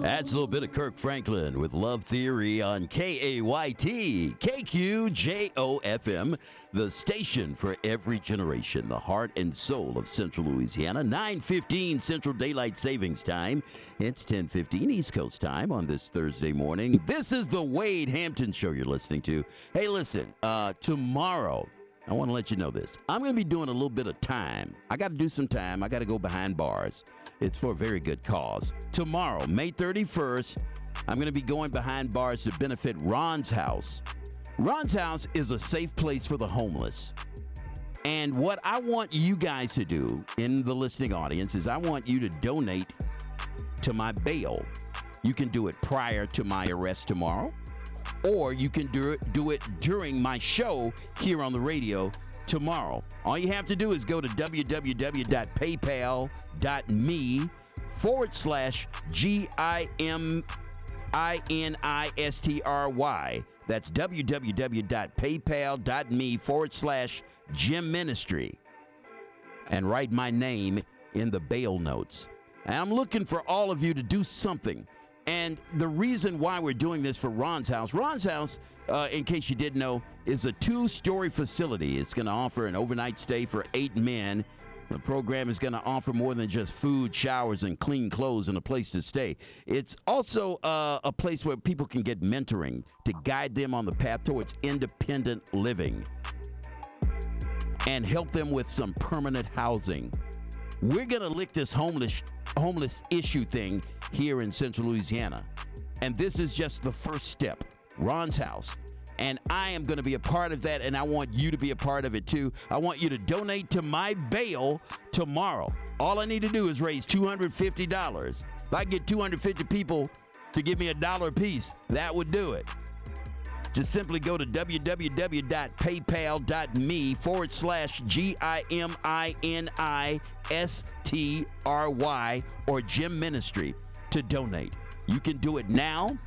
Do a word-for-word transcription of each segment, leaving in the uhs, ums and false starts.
That's a little bit of Kirk Franklin with Love Theory on K A Y T, K Q J O F M, the station for every generation, the heart and soul of Central Louisiana. nine fifteen Central Daylight Savings Time. It's ten fifteen East Coast time on this Thursday morning. This is the Wade Hampton Show you're listening to. Hey, listen, uh, tomorrow, I want to let you know this. I'm going to be doing a little bit of time. I got to do some time. I got to go behind bars. It's for a very good cause. Tomorrow, May thirty-first, I'm going to be going behind bars to benefit Ron's House. Ron's House is a safe place for the homeless. And what I want you guys to do in the listening audience is I want you to donate to my bail. You can do it prior to my arrest tomorrow, or you can do it, do it during my show here on the radio tomorrow. All you have to do is go to www.paypal.me forward slash G I M I N I S T R Y. That's www.paypal.me forward slash Jim Ministry. And write my name in the bail notes. And I'm looking for all of you to do something. And the reason why we're doing this for Ron's House, Ron's House, uh, in case you didn't know, is a two-story facility. It's going to offer an overnight stay for eight men. The program is going to offer more than just food, showers, and clean clothes and a place to stay. It's also uh, a place where people can get mentoring to guide them on the path towards independent living and help them with some permanent housing. We're going to lick this homeless homeless issue thing here in Central Louisiana. And this is just the first step, Ron's House. And I am going to be a part of that, and I want you to be a part of it too. I want you to donate to my bail tomorrow. All I need to do is raise two hundred fifty dollars. If I get two hundred fifty people to give me a dollar a piece, that would do it. Just simply go to www.paypal.me forward slash G I M I N I S T R Y or Jim Ministry to donate. You can do it now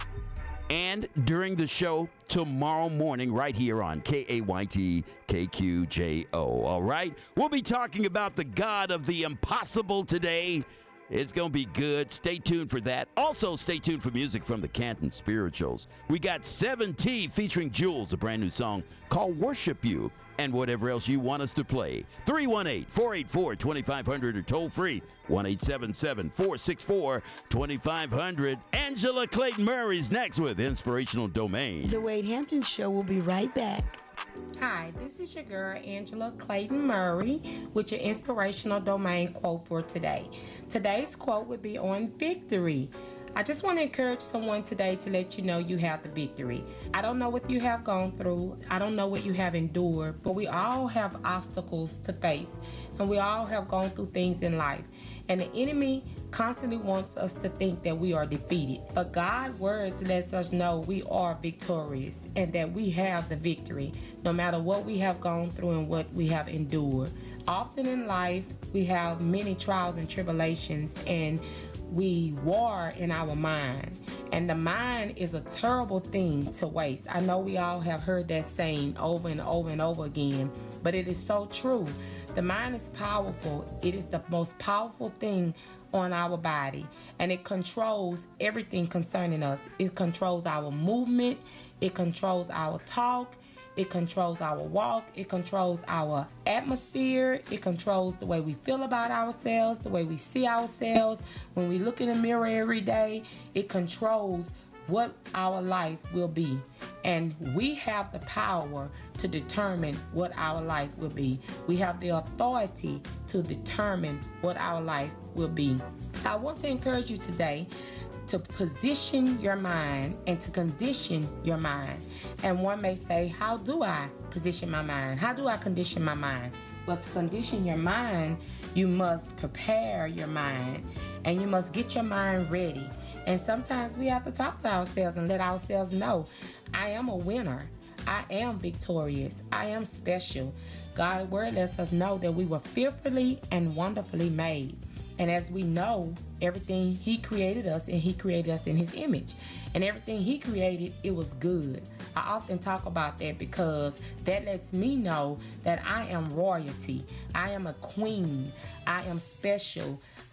and during the show tomorrow morning right here on K A Y T K Q J O. All right? We'll be talking about the God of the impossible today. It's going to be good. Stay tuned for that. Also, stay tuned for music from the Canton Spirituals. We got seven T featuring Jules, a brand new song called Worship You, and whatever else you want us to play. three one eight, four eight four, two five zero zero or toll free one eight seven seven, four six four, two five zero zero. Angela Clayton Murray's next with Inspirational Domain. The Wade Hampton Show will be right back. Hi, this is your girl Angela Clayton Murray with your Inspirational Domain quote for today. Today's quote would be on victory. I just want to encourage someone today to let you know you have the victory. I don't know what you have gone through. I don't know what you have endured, but we all have obstacles to face, and we all have gone through things in life. And the enemy constantly wants us to think that we are defeated. But God's words lets us know we are victorious and that we have the victory, no matter what we have gone through and what we have endured. Often in life, we have many trials and tribulations, and we war in our mind. And the mind is a terrible thing to waste. I know we all have heard that saying over and over and over again, but it is so true. The mind is powerful. It is the most powerful thing on our body, and it controls everything concerning us. It controls our movement. It controls our talk. It controls our walk. It controls our atmosphere. It controls the way we feel about ourselves, the way we see ourselves. When we look in the mirror every day, it controls what our life will be. And we have the power to determine what our life will be. We have the authority to determine what our life will be. So I want to encourage you today to position your mind and to condition your mind. And one may say, how do I position my mind? How do I condition my mind? Well, to condition your mind, you must prepare your mind, and you must get your mind ready. And sometimes we have to talk to ourselves and let ourselves know, I am a winner. I am victorious. I am special. God's word lets us know that we were fearfully and wonderfully made. And as we know, everything he created us, and he created us in his image. And everything he created, it was good. I often talk about that because that lets me know that I am royalty. I am a queen. I am special.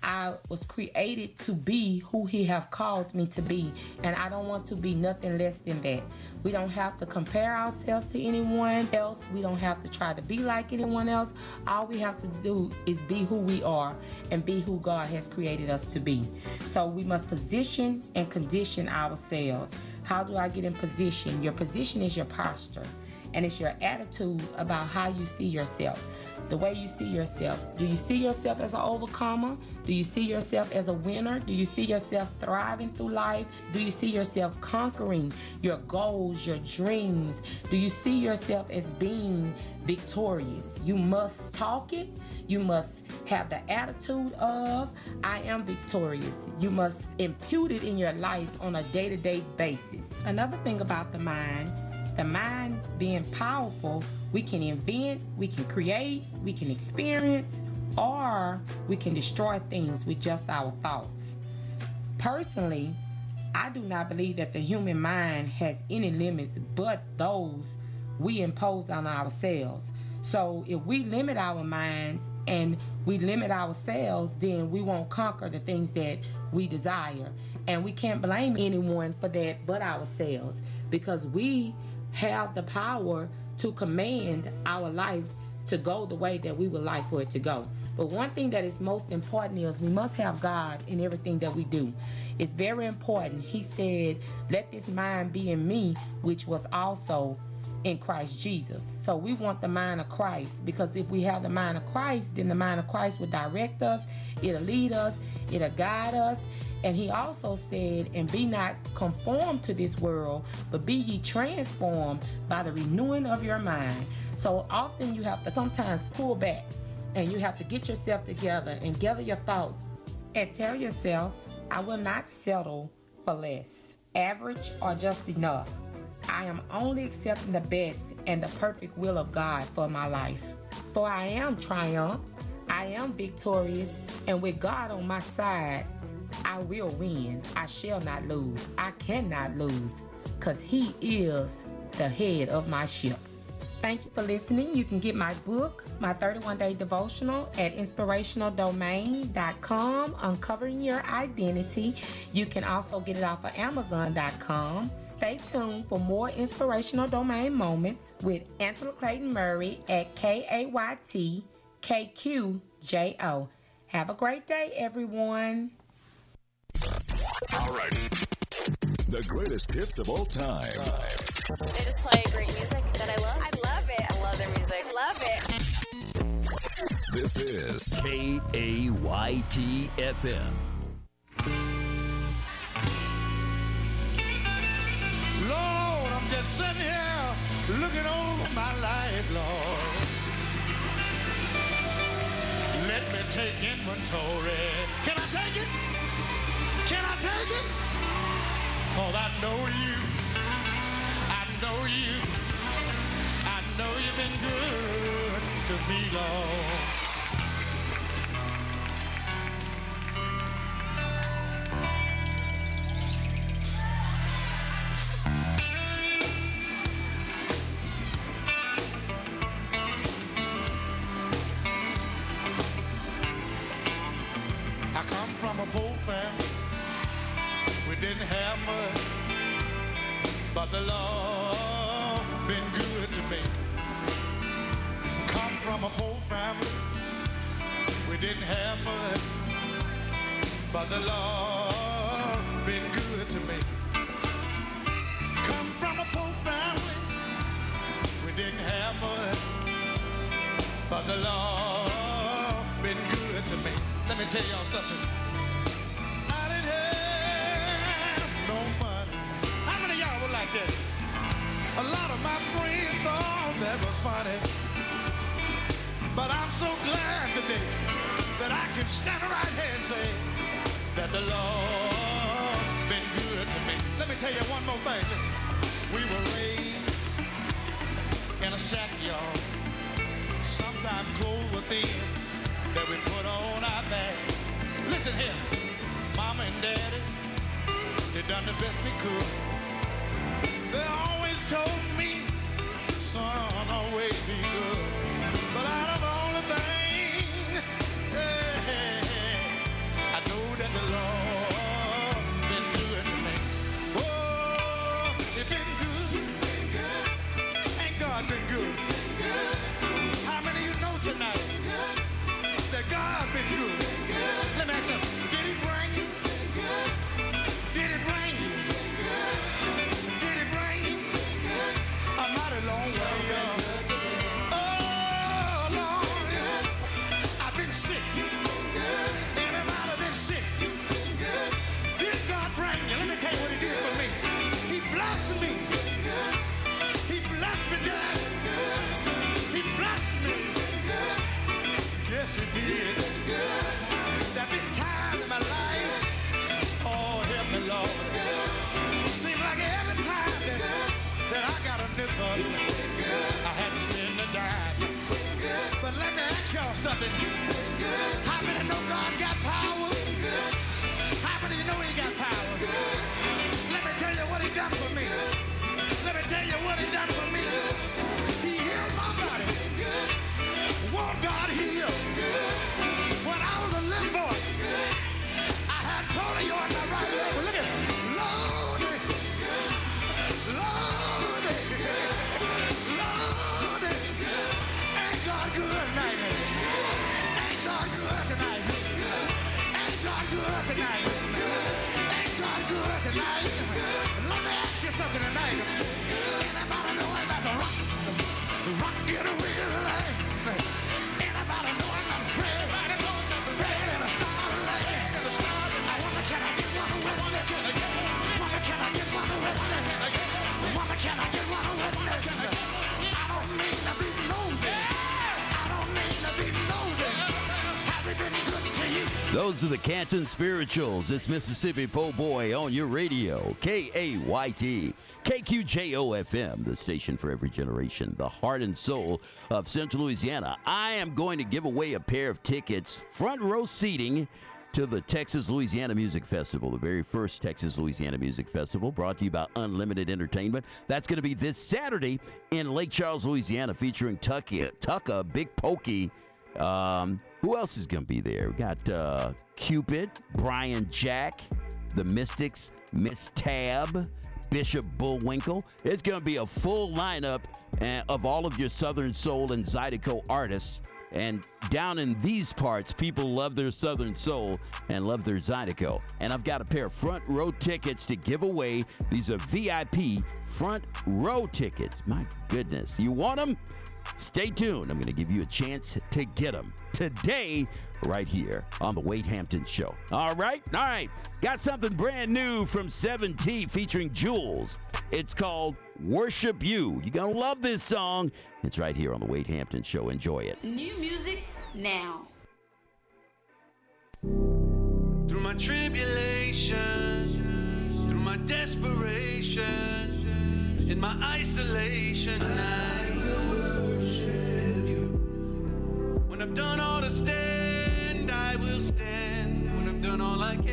I was created to be who he have called me to be, and I don't want to be nothing less than that. We don't have to compare ourselves to anyone else. We don't have to try to be like anyone else. All we have to do is be who we are and be who God has created us to be. So we must position and condition ourselves. How do I get in position? Your position is your posture, and it's your attitude about how you see yourself. The way you see yourself. Do you see yourself as an overcomer? Do you see yourself as a winner? Do you see yourself thriving through life? Do you see yourself conquering your goals, your dreams? Do you see yourself as being victorious? You must talk it. You must have the attitude of, I am victorious. You must impute it in your life on a day-to-day basis. Another thing about the mind, the mind being powerful, we can invent, we can create, we can experience, or we can destroy things with just our thoughts. Personally, I do not believe that the human mind has any limits but those we impose on ourselves. So if we limit our minds and we limit ourselves, then we won't conquer the things that we desire. And we can't blame anyone for that but ourselves, because we have the power to command our life to go the way that we would like for it to go. But one thing that is most important is we must have God in everything that we do. It's very important. He said, let this mind be in me, which was also in Christ Jesus. So we want the mind of Christ, because if we have the mind of Christ, then the mind of Christ will direct us, it'll lead us, it'll guide us. And he also said, and be not conformed to this world, but be ye transformed by the renewing of your mind. So often you have to sometimes pull back, and you have to get yourself together and gather your thoughts and tell yourself, I will not settle for less, average, or just enough. I am only accepting the best and the perfect will of God for my life. For I am triumph, I am victorious, and with God on my side, I will win. I shall not lose. I cannot lose, because he is the head of my ship. Thank you for listening. You can get my book, my thirty-one day devotional, at inspirational domain dot com, Uncovering Your Identity. You can also get it off of amazon dot com. Stay tuned for more inspirational domain moments with Angela Clayton Murray at K A Y T K Q J O. Have a great day, everyone. All right. The greatest hits of all time. They just play great music that I love. I love it. I love their music. Love it. This is K A Y T F M. Lord, I'm just sitting here looking over my life, Lord. Let me take inventory. Can I take it? Can I take it? Cause I know you. I know you. I know you've been good to me, Lord. I come from a poor family. We didn't have much, but the Lord been good to me. Come from a poor family. We didn't have much, but the Lord been good to me. Come from a poor family. We didn't have much, but the Lord been good to me. Let me tell y'all something. I didn't have no money. How many of y'all were like that? A lot of my friends thought that was funny. But I'm so glad today that I can stand right here and say that the Lord's been good to me. Let me tell you one more thing. Listen. We were raised in a shack, y'all. Sometimes clothes were thin that we put on our back. Listen here, Mama and Daddy, they done the best we could. They always told me, son, always be good. But out of all the things, hey, hey, hey, something? How many know God got power? How many know he got power? Let me tell you what he done for me. Let me tell you what he done for me. He healed my body. Won't God heal? When I was a little boy, I had polio in my right leg. Well, look at it. Lordy. Lordy. Lordy. Ain't God good tonight? Ain't God good tonight? Ain't God good tonight? Ain't God good tonight? Let me ask you something tonight. Anybody know about the rock? Rock in a wheel life. Anybody know about the bread? Anybody know about the bread and the starlight? I wonder, can I get one with it? Wonder, can I get one with it? Wonder, can I get one with it? I don't mean to be nosy. I don't mean to be nosy. Has he been good to you? Those are the Canton Spirituals. It's Mississippi Po' Boy on your radio. K A Y T. K Q J O F M, the station for every generation, the heart and soul of Central Louisiana. I am going to give away a pair of tickets, front row seating, to the Texas Louisiana Music Festival, the very first Texas Louisiana Music Festival, brought to you by Unlimited Entertainment. That's going to be this Saturday in Lake Charles, Louisiana, featuring Tucka, Tucka, Big Pokey. Um, who else is going to be there? We got uh, Cupid, Brian Jack, the Mystics, Miss Tab, Bishop Bullwinkle. It's going to be a full lineup uh, of all of your Southern Soul and Zydeco artists. And down in these parts, people love their Southern Soul and love their Zydeco. And I've got a pair of front row tickets to give away. These are V I P front row tickets. My goodness. You want them? Stay tuned. I'm going to give you a chance to get them today right here on the Wade Hampton Show. All right? All right. Got something brand new from seven T featuring Jules. It's called Worship You. You're going to love this song. It's right here on the Wade Hampton Show. Enjoy it. New music now. Through my tribulation, through my desperation, in my isolation, I will worship you. When I've done all to stand, I will stand. When I've done all I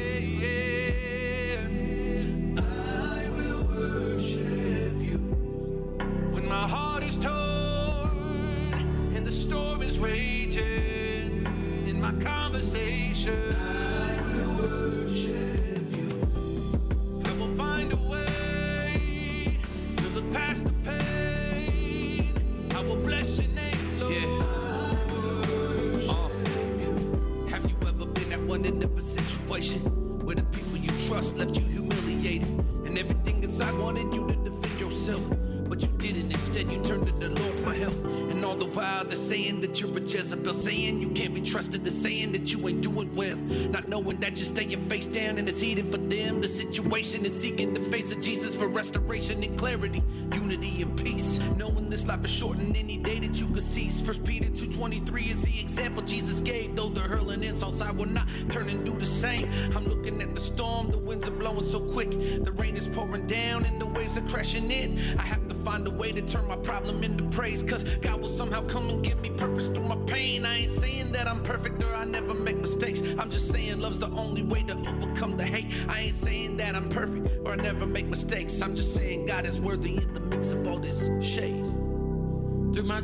can, I will worship you. When my heart is torn and the storm is raging, in my conversation, I will worship you. I will find a way to look past the pain. I will bless your name, Lord. Yeah. I will worship uh, you. Have you ever been at one end of a situation where the people you trust left you humiliated, and everything inside wanted you to defend yourself, but you didn't? Instead, you turned to the Lord for help. And all the while, they're saying that you're a Jezebel, saying you can't be trusted, they're saying that you ain't doing well, not knowing that you're staying face down and it's heated for them, the situation, and seeking the face of Jesus for restoration and clarity, unity and peace, knowing this life is short and any day that you could cease. First Peter two twenty-three is the example Jesus gave. Though they're hurling insults, I will not turn and do the same. I'm looking at the storm, the winds are blowing so quick, the rain is pouring down and the waves are crashing in. I have to find a way to turn my problem into praise, cause God will somehow come and give me purpose through my pain. I ain't saying that I'm perfect or I never make mistakes, I'm just saying love's the only way to overcome the hate. I ain't saying that I'm perfect or I never make mistakes, I'm just saying God is worthy in the midst of all this shade. Through my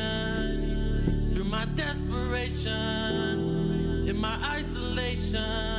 tribulation, through my desperation, in my isolation,